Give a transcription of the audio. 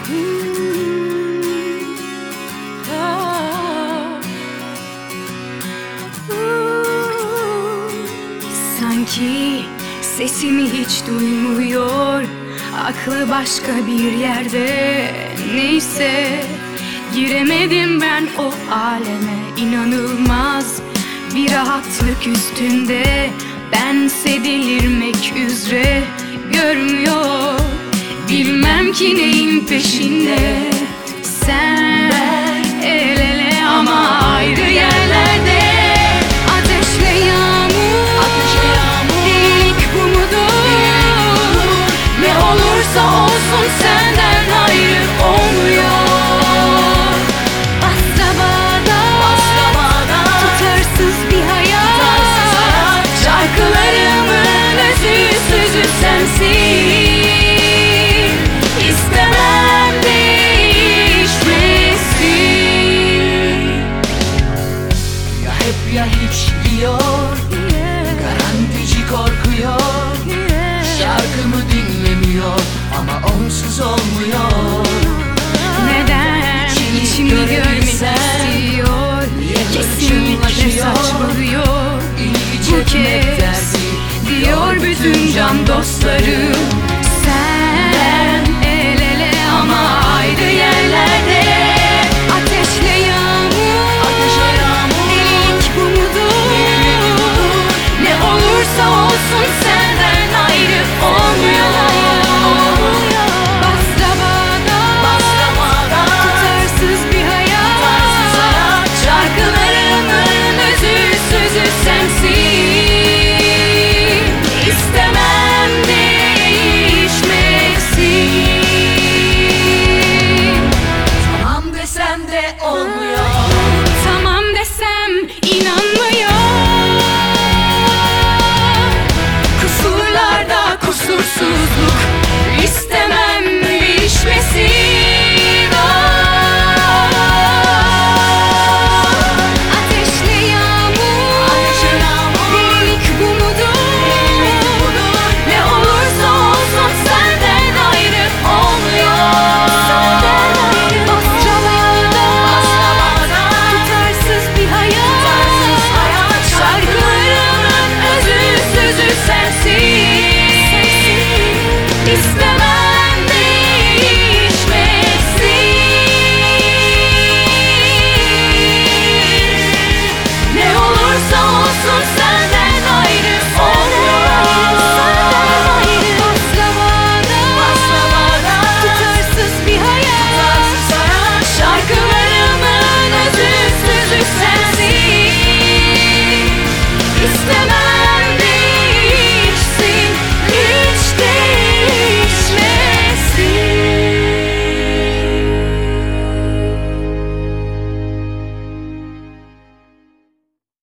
Sanki sesimi hiç duymuyor, aklı başka bir yerde. Neyse, giremedim ben o aleme. İnanılmaz bir rahatlık üstünde, bense delirmek üzere. Görmüyor, bilmem ki neyin peşinde. Sen el ele ama ayrı yerlerde. Ateşle yağmur, ilk bu mudur? Ne olursa olsun senden ayrı olmuyor. Bastabağda tutarsız bir hayat, şarkılarımın özü sözü sensin. İstemem değişmesin. Ya hep ya hiç diyor, garantici korkuyor. Şarkımı dinlemiyor ama onsuz olmuyor. Neden içimi görmek istiyor? Kesinlikle saçmalıyor. Bu kez diyor bütün can dostlarım. Sen el ele ama ayrı yerlerde. Ateşle yağmur, ilk bu mudur? Ne olursa olsun senden ayrı olmuyor. Bastabağda tutarsız bir hayat, şarkılarımın özü sözü sensin. İstemem değişmesin. Tamam desem de olmuyor. Tamam desem inanmıyor. Kusurlarda kusursuzluk